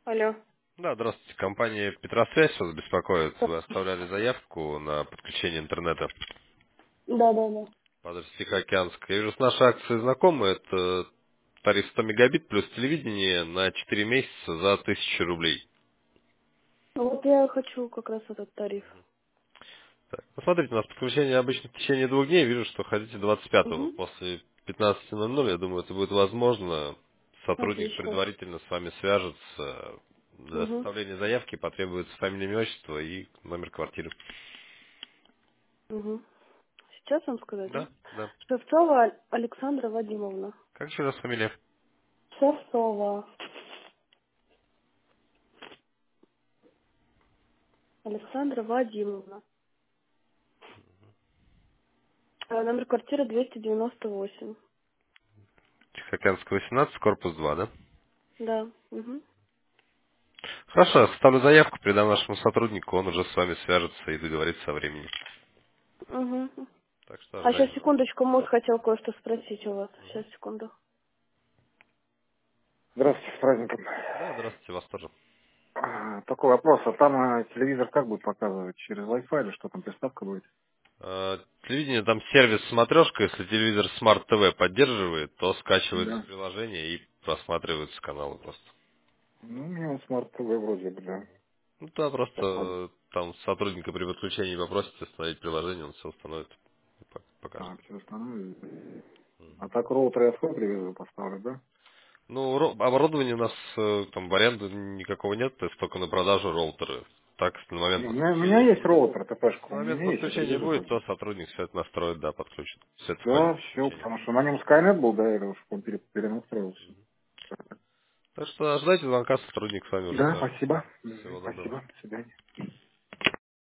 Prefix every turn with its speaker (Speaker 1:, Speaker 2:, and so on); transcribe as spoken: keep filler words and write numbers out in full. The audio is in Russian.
Speaker 1: Алло.
Speaker 2: Да, здравствуйте. Компания Петросвязь вас беспокоит. Вы оставляли заявку на подключение интернета
Speaker 1: Да, да, да.
Speaker 2: под Тихоокеанской. Я вижу, с нашей акцией знакомы. Это тариф сто мегабит плюс телевидение на четыре месяца за тысячу рублей.
Speaker 1: Ну вот я хочу как раз этот тариф.
Speaker 2: Так, посмотрите, у нас подключение обычно в течение двух дней. Вижу, что хотите двадцать пятого
Speaker 1: Угу.
Speaker 2: после пятнадцати ноль ноль. Я думаю, это будет возможно. Сотрудник
Speaker 1: Отлично.
Speaker 2: предварительно с вами свяжется. Для
Speaker 1: Угу.
Speaker 2: составления заявки потребуется фамилия, имя, отчество и номер квартиры.
Speaker 1: Угу. Сейчас вам сказать, да?
Speaker 2: Да, да.
Speaker 1: Шевцова Аль- Александра Вадимовна.
Speaker 2: Как еще раз фамилия?
Speaker 1: Шевцова Александра Вадимовна. А, номер квартиры двести девяносто восемь.
Speaker 2: Тихоокеанская восемнадцать, корпус два, да?
Speaker 1: Да. Угу.
Speaker 2: Хорошо, я составлю заявку, передам нашему сотруднику, он уже с вами свяжется и договорится о времени.
Speaker 1: Угу.
Speaker 2: Так что
Speaker 1: А сейчас
Speaker 2: ожидайте звонка.
Speaker 1: секундочку, муж хотел кое-что спросить у вас. Сейчас, секунду. Здравствуйте, с праздником.
Speaker 2: Да, здравствуйте, вас тоже.
Speaker 1: А, Такой вопрос, а там а, телевизор как будет показывать? Через Wi-Fi или что там, приставка будет?
Speaker 2: Э, Телевидение, там сервис смотрешка, если телевизор Smart T V поддерживает, то скачивается
Speaker 1: Да.
Speaker 2: приложение и просматриваются каналы просто.
Speaker 1: Ну, у меня вот смарт ТВ вроде бы, да.
Speaker 2: Ну да, просто
Speaker 1: Так, ладно.
Speaker 2: э, там сотрудника при подключении попросите установить приложение, он все установит и пок- покажет.
Speaker 1: Так, все установили. А так роутер я свой привезу, поставлю, да?
Speaker 2: Ну, ро- оборудования у нас э, там в аренду никакого нет, то есть только на продажу роутеры. Так, на момент
Speaker 1: Не, у, меня, у меня
Speaker 2: подключения
Speaker 1: есть
Speaker 2: будет.
Speaker 1: роутер,
Speaker 2: На
Speaker 1: ТПшка, у
Speaker 2: момент
Speaker 1: меня есть, я
Speaker 2: подключения
Speaker 1: привезу
Speaker 2: будет,
Speaker 1: только.
Speaker 2: то сотрудник все это настроит, да, подключит. Все это входит
Speaker 1: Да,
Speaker 2: в
Speaker 1: все,
Speaker 2: подключение.
Speaker 1: потому что на нем Skynet был, да, я уж он пере- перенастроился.
Speaker 2: Так что ожидайте звонка, сотрудник с вами уже
Speaker 1: Да,
Speaker 2: свяжется.
Speaker 1: спасибо. Мгм,
Speaker 2: Всего доброго.
Speaker 1: спасибо, до свидания.